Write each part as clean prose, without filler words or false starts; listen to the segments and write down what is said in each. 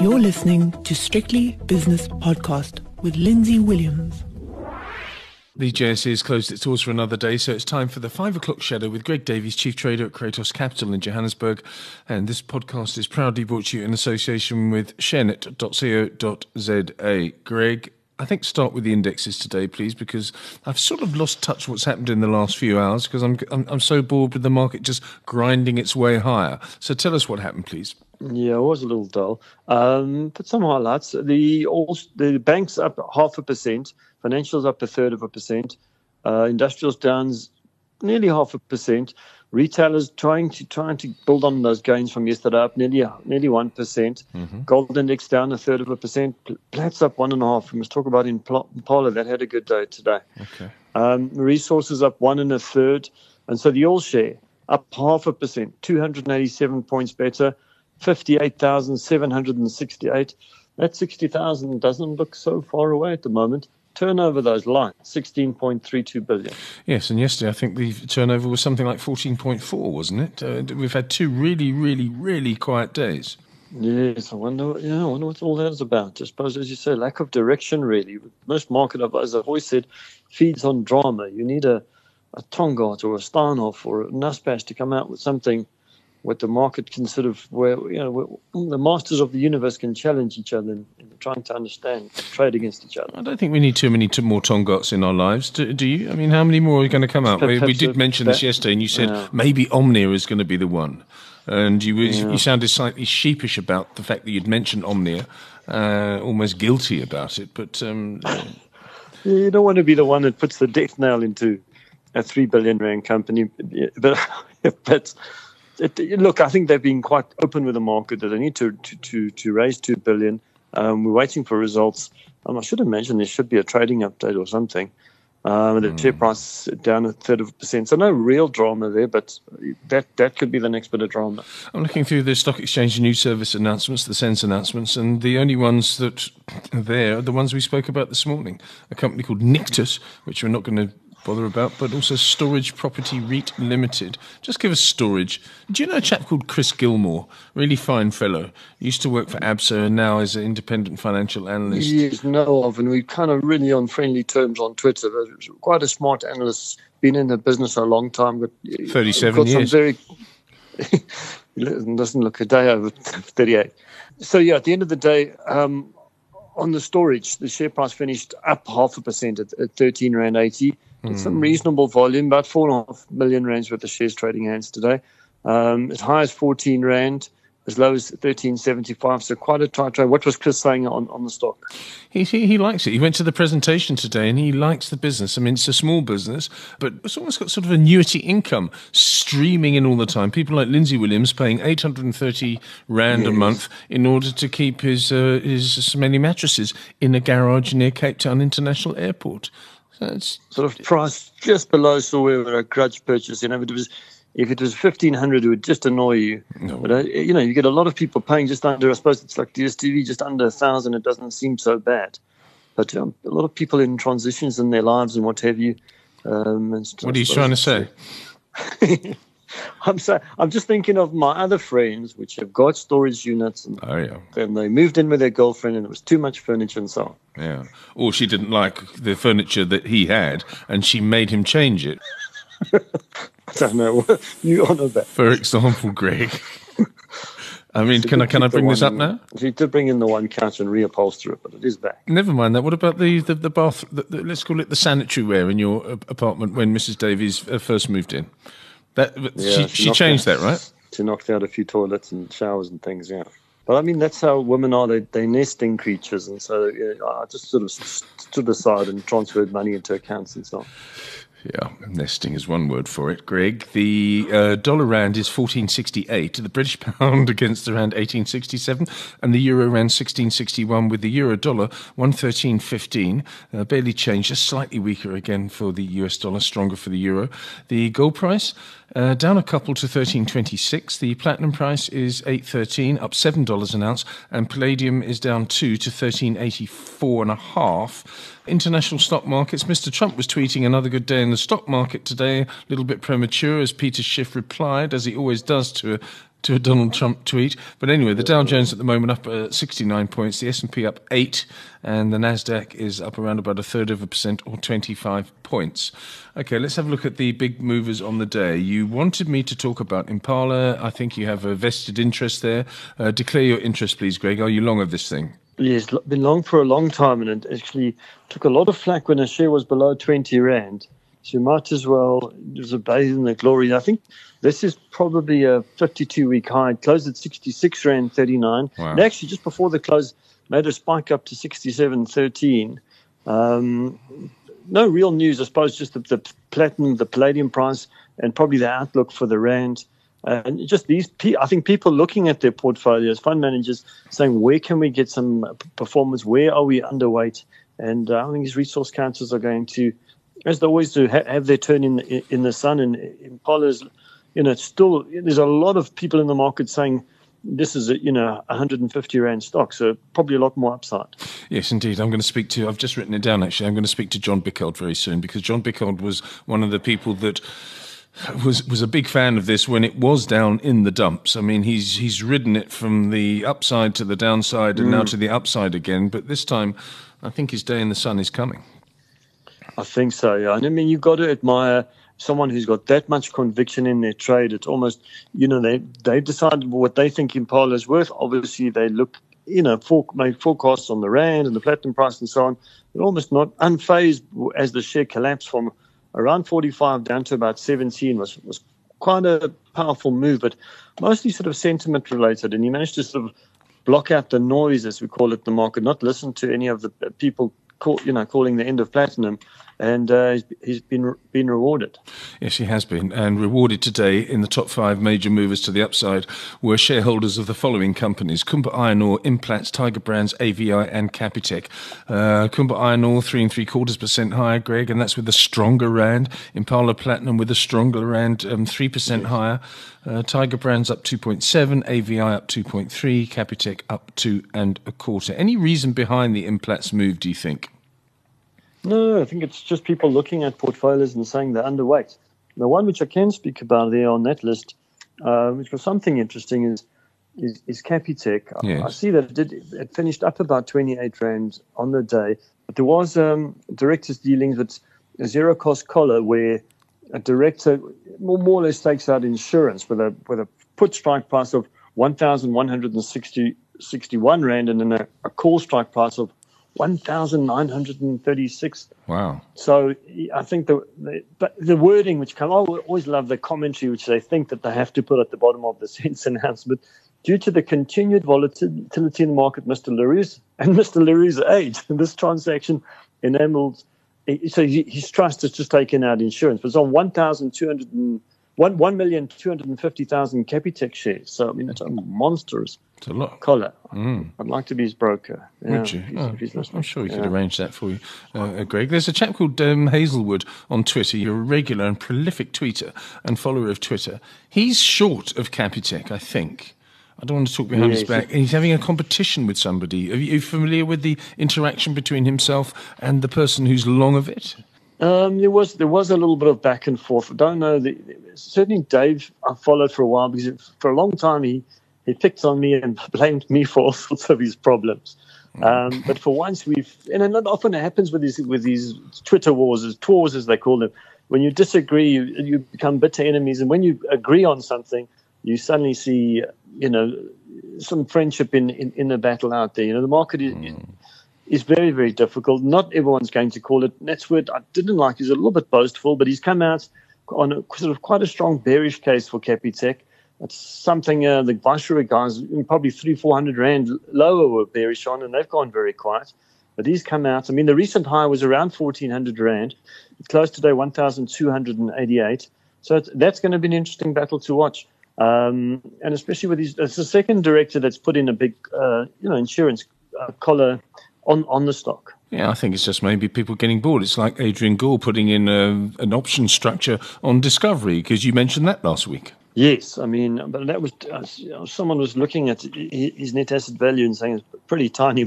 You're listening to Strictly Business Podcast with Lindsay Williams. The JSE has closed its doors for another day, so it's time for the 5 o'clock shadow with Greg Davies, Chief Trader at Kratos Capital in Johannesburg. And this podcast is proudly brought to you in association with sharenet.co.za. Greg, I think start with the indexes today, please, because I've sort of lost touch with what's happened in the last few hours because I'm so bored with the market just grinding its way higher. So tell us what happened, please. Yeah, it was a little dull. But some highlights. The banks up 0.5%, financials up 1/3%, industrials down nearly 0.5%, retailers trying to build on those gains from yesterday up nearly 1%, gold index down 1/3%, Platts up 1.5%. We must talk about Impala, that had a good day today. Okay. Resources up 1 1/3, and so the all share up 0.5%, 287 points better. 58,768. That 60,000 doesn't look so far away at the moment. Turnover, those lines, 16.32 billion. Yes, and yesterday I think the turnover was something like 14.4, wasn't it? We've had two really quiet days. Yes, I wonder what all that is about. I suppose, as you say, lack of direction, really. Most market, as I've always said, feeds on drama. You need a Tongaat or a Steinhoff or a Naspers to come out with something what the market can sort of, where the masters of the universe can challenge each other in trying to understand, trade against each other. I don't think we need too many more Tongaats in our lives. Do you? I mean, how many more are going to come out? We did mention this yesterday, and you said maybe Omnia is going to be the one. And you sounded slightly sheepish about the fact that you'd mentioned Omnia, almost guilty about it. But you don't want to be the one that puts the death nail into a 3 billion rand company. But look, I think they've been quite open with the market that they need to raise 2 billion. We're waiting for results. I should have mentioned there should be a trading update or something. The share price down 1/3%. So no real drama there, but that could be the next bit of drama. I'm looking through the Stock Exchange News Service announcements, the SENS announcements, and the only ones that are there are the ones we spoke about this morning. A company called Nictus, which we're not going to bother about, but also Storage Property REIT Limited. Just give us storage. Do you know a chap called Chris Gilmore? Really fine fellow. Used to work for ABSA and now is an independent financial analyst. Yes, know of, and we're kind of really on friendly terms on Twitter. But quite a smart analyst, been in the business a long time. But 37 years. Doesn't look a day over 38. So yeah, at the end of the day, on the storage, the share price finished up 0.5% at 13 Rand 80. Some reasonable volume, about 4.5 million rands worth of shares trading hands today. As high as 14 Rand, as low as 13.75. So quite a tight trade. What was Chris saying on the stock? He likes it. He went to the presentation today and he likes the business. I mean, it's a small business, but it's almost got sort of annuity income streaming in all the time. People like Lindsay Williams paying 830 Rand a month in order to keep his smelly mattresses in a garage near Cape Town International Airport. So it's sort of priced just below where a grudge purchase. If it was 1,500, it would just annoy you. No. But you get a lot of people paying just under. I suppose it's like DSTV, just under 1,000. It doesn't seem so bad. But a lot of people in transitions in their lives and what have you. What are you trying to say? I'm just thinking of my other friends which have got storage units and they moved in with their girlfriend and it was too much furniture and so on. Yeah. Or she didn't like the furniture that he had and she made him change it. I don't know what you on about. For example, Greg. I mean, can I bring this up now? She did bring in the one couch and reupholster it, but it is back. Never mind that. What about the bath, let's call it the sanitary ware in your apartment when Mrs. Davies first moved in? She changed that, right? She knocked out a few toilets and showers and things, yeah. But I mean, that's how women are. They're nesting creatures, and so I just sort of stood aside and transferred money into accounts and so on. Yeah, nesting is one word for it, Greg. The dollar rand is 14.68, the British pound against the rand 18.67, and the euro rand 16.61, with the euro dollar 113.15. Barely changed, just slightly weaker again for the US dollar, stronger for the euro. The gold price down a couple to 13.26. The platinum price is 8.13, up $7 an ounce, and palladium is down 2 to 13.84.5. International stock markets. Mr. Trump was tweeting another good day in the stock market today, a little bit premature as Peter Schiff replied, as he always does to to a Donald Trump tweet. But anyway, the Dow Jones at the moment up 69 points, the S&P up 8, and the Nasdaq is up around about 1/3% or 25 points. Okay, let's have a look at the big movers on the day. You wanted me to talk about Impala. I think you have a vested interest there. Declare your interest, please, Greg. Are you long of this thing? Yes, been long for a long time, and it actually took a lot of flack when a share was below 20 Rand. So you might as well just bathe in the glory. I think this is probably a 52-week high. It closed at 66 Rand 39. Wow. And actually, just before the close, made a spike up to 67.13. No real news, I suppose, just the platinum, the palladium price, and probably the outlook for the Rand. And just these, I think people looking at their portfolios, fund managers, saying, where can we get some performance? Where are we underweight? And I think these resource councils are going to, as they always do, have their turn in the sun. And Impala's, still, there's a lot of people in the market saying this is a 150 Rand stock, so probably a lot more upside. Yes, indeed. I'm going to speak to, I've just written it down actually, I'm going to speak to John Bickold very soon, because John Bickold was one of the people that was a big fan of this when it was down in the dumps. I mean, he's ridden it from the upside to the downside and now to the upside again, but this time I think his day in the sun is coming. I think so, yeah. And I mean, you've got to admire someone who's got that much conviction in their trade. It's almost, they've decided what they think Impala is worth. Obviously, they look, make forecasts on the Rand and the platinum price and so on. They're almost not unfazed as the share collapsed from around 45 down to about 17 was quite a powerful move, but mostly sort of sentiment related. And he managed to sort of block out the noise, as we call it, in the market, not listen to any of the people calling the end of platinum, and he's been rewarded. Yes, he has been, and rewarded today. In the top 5 major movers to the upside were shareholders of the following companies: Kumba Iron Ore, Implats, Tiger Brands, AVI, and Capitec. Kumba Iron Ore 3 3/4% higher, Greg, and that's with a stronger Rand. Impala Platinum with a stronger Rand, 3% higher. Tiger Brands up 2.7, AVI up 2.3, Capitec up 2 1/4. Any reason behind the Implats move, do you think? No, I think it's just people looking at portfolios and saying they're underweight. The one which I can speak about there on that list, which was something interesting, is Capitec. Yes. I see that it finished up about 28 Rand on the day, but there was directors' dealings with a zero-cost collar where a director more or less takes out insurance with a put strike price of 1,161 Rand and then a call strike price of 1,936. Wow. So I think the wording which I always love the commentary which they think that they have to put at the bottom of the SENS announcement. Due to the continued volatility in the market, Mr. Leroux's age, this transaction enables. So his trust has just taken out insurance, but it's on 1,250,000 Capitec shares. So I mean, it's a monstrous. It's a lot. Collar. I'd like to be his broker. Would you? I'm sure we could arrange that for you, Greg. There's a chap called Hazelwood on Twitter. You're a regular and prolific tweeter and follower of Twitter. He's short of Capitec, I think. I don't want to talk behind his back. And he's having a competition with somebody. Are you familiar with the interaction between himself and the person who's long of it? There was a little bit of back and forth. I don't know. Certainly Dave I followed for a while because for a long time he picked on me and blamed me for all sorts of his problems. But for once and it often happens with these Twitter wars, tours as they call them. When you disagree, you become bitter enemies. And when you agree on something, you suddenly see, some friendship in the battle out there. The market is very, very difficult. Not everyone's going to call it. That's what I didn't like. He's a little bit boastful, but he's come out on quite a strong bearish case for Capitec. It's something the Viceroy guys, probably 300-400 Rand lower, were bearish on, and they've gone very quiet. But he's come out. I mean, the recent high was around 1,400 Rand. It closed today 1,288. So that's going to be an interesting battle to watch. And especially with it's the second director that's put in a big, insurance collar on the stock. Yeah, I think it's just maybe people getting bored. It's like Adrian Gore putting in an option structure on Discovery, because you mentioned that last week. Yes, I mean, but that was someone was looking at his net asset value and saying it's pretty tiny.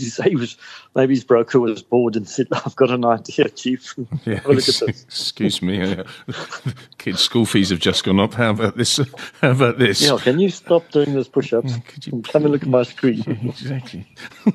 Maybe his broker was bored and said, "I've got an idea, Chief. Yeah, Have a look at this." excuse me. Kids' school fees have just gone up. How about this? How about this? Yeah, can you stop doing those push-ups? Could you Come and look at my screen. Exactly.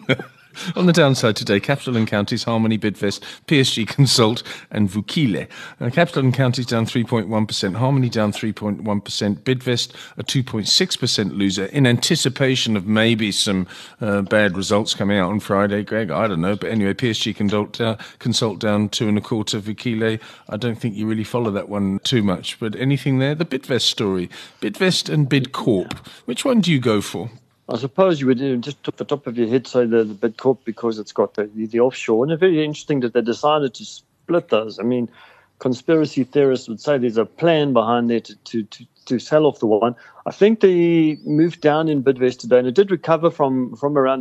On the downside today, Capital & Counties, Harmony, Bidvest, PSG Consult and Vukile. Capital & Counties down 3.1%, Harmony down 3.1%, Bidvest a 2.6% loser in anticipation of maybe some bad results coming out on Friday, Greg. I don't know. But anyway, PSG Consult down 2.25%, Vukile. I don't think you really follow that one too much. But anything there? The Bidvest story. Bidvest and Bidcorp. Which one do you go for? I suppose you would just off the top of your head say the Bidcorp because it's got the offshore. And it's very interesting that they decided to split those. I mean, conspiracy theorists would say there's a plan behind there to sell off the one. I think they moved down in Bidvest today, and it did recover from around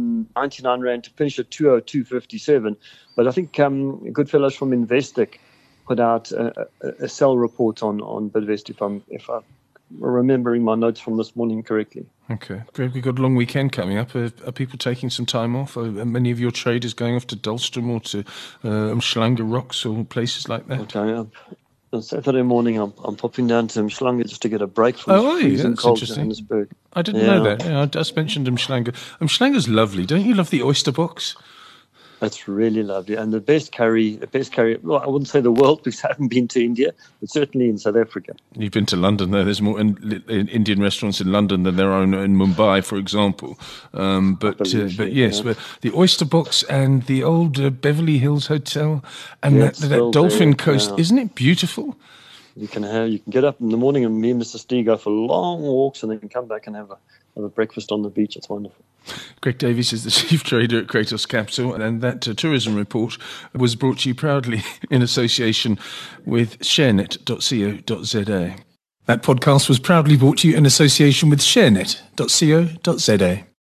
199 Rand to finish at 202.57. But I think good fellows from Investec put out a sell report on Bidvest, if I'm remembering my notes from this morning correctly. Okay. Greg, we've got a long weekend coming up. Are people taking some time off? Are many of your traders going off to Dahlstrom or to Umhlanga Rocks or places like that? Okay. On Saturday morning, I'm popping down to Umhlanga just to get a break from freezing cold Johannesburg. I didn't know that. Yeah, I just mentioned Umhlanga. Umhlanga's lovely. Don't you love the oyster box? It's really lovely. And the best curry, well, I wouldn't say the world because I haven't been to India, but certainly in South Africa. You've been to London, though. There's more Indian restaurants in London than there are in Mumbai, for example. But yes, but the oyster box and the old Beverly Hills Hotel and that Dolphin Coast, isn't it beautiful? You can get up in the morning and me and Mr. Steve go for long walks and then come back and have a breakfast on the beach. It's wonderful. Greg Davies is the chief trader at Kratos Capital, and that tourism report was brought to you proudly in association with sharenet.co.za. That podcast was proudly brought to you in association with sharenet.co.za.